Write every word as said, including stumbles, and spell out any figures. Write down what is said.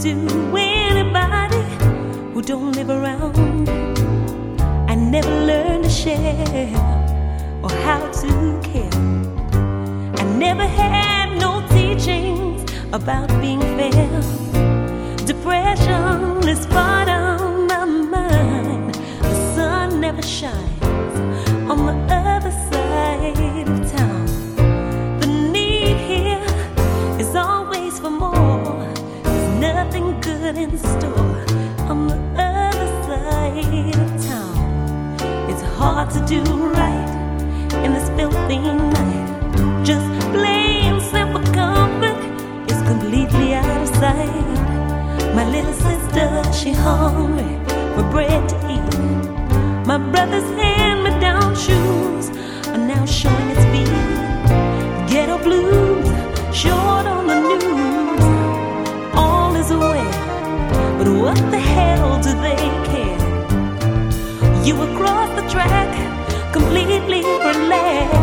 to anybody who don't live around. I never learned to share or how to care. I never had no teachings about being fair. Depression is part of my mind. The sun never shines on the other side of town. The need here is always for more. There's nothing good in store on the other side of town. It's hard to do right in this filthy night. Just plain simple comfort is completely out of sight. My little sister, she hungry for bread to eat. My brother's hand-me-down shoes are now showing its feet. Ghetto blues short on the news. All is well, but what the hell do they care? You across the track, completely relaxed.